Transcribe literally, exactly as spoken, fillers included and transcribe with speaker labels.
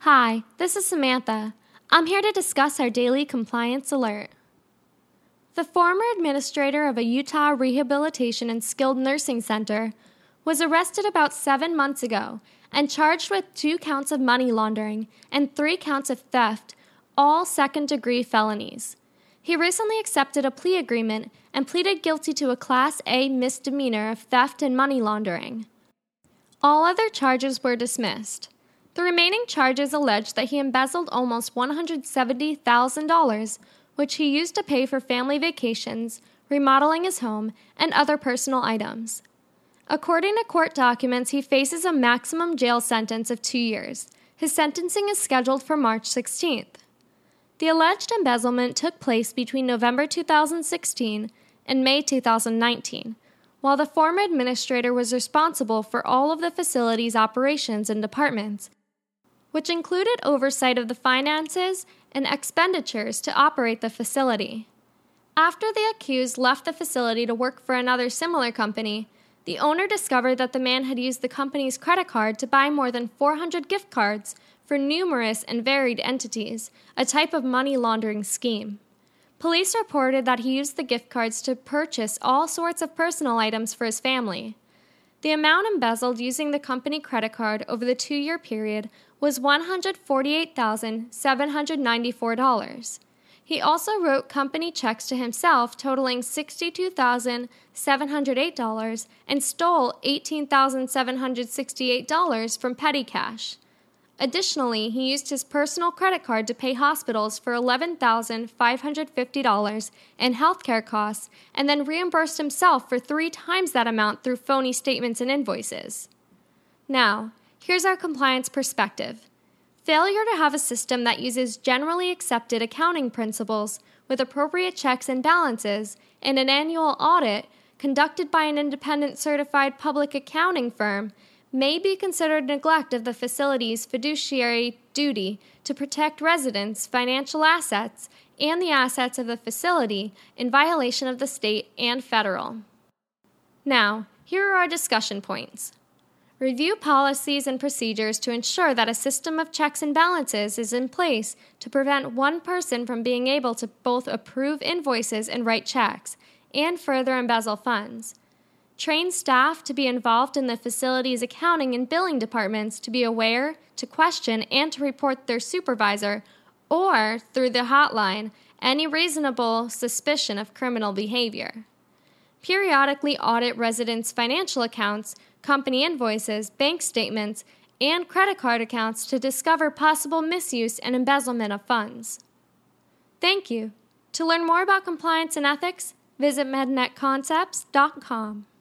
Speaker 1: Hi, this is Samantha. I'm here to discuss our daily compliance alert. The former administrator of a Utah Rehabilitation and Skilled Nursing Center was arrested about seven months ago and charged with two counts of money laundering and three counts of theft, all second-degree felonies. He recently accepted a plea agreement and pleaded guilty to a Class A misdemeanor of theft and money laundering. All other charges were dismissed. The remaining charges allege that he embezzled almost one hundred seventy thousand dollars, which he used to pay for family vacations, remodeling his home, and other personal items. According to court documents, he faces a maximum jail sentence of two years. His sentencing is scheduled for March sixteenth. The alleged embezzlement took place between November two thousand sixteen and May two thousand nineteen, while the former administrator was responsible for all of the facility's operations and departments, which included oversight of the finances and expenditures to operate the facility. After the accused left the facility to work for another similar company, the owner discovered that the man had used the company's credit card to buy more than four hundred gift cards for numerous and varied entities, a type of money laundering scheme. Police reported that he used the gift cards to purchase all sorts of personal items for his family. The amount embezzled using the company credit card over the two-year period was one hundred forty-eight thousand seven hundred ninety-four dollars. He also wrote company checks to himself totaling sixty-two thousand seven hundred eight dollars and stole eighteen thousand seven hundred sixty-eight dollars from petty cash. Additionally, he used his personal credit card to pay hospitals for eleven thousand five hundred fifty dollars in healthcare costs and then reimbursed himself for three times that amount through phony statements and invoices. Now, here's our compliance perspective. Failure to have a system that uses generally accepted accounting principles with appropriate checks and balances and an annual audit conducted by an independent certified public accounting firm may be considered neglect of the facility's fiduciary duty to protect residents' financial assets and the assets of the facility in violation of the state and federal. Now, here are our discussion points. Review policies and procedures to ensure that a system of checks and balances is in place to prevent one person from being able to both approve invoices and write checks, and further embezzle funds. Train staff to be involved in the facility's accounting and billing departments to be aware, to question, and to report their supervisor, or through the hotline, any reasonable suspicion of criminal behavior. Periodically audit residents' financial accounts, company invoices, bank statements, and credit card accounts to discover possible misuse and embezzlement of funds. Thank you. To learn more about compliance and ethics, visit mednet concepts dot com.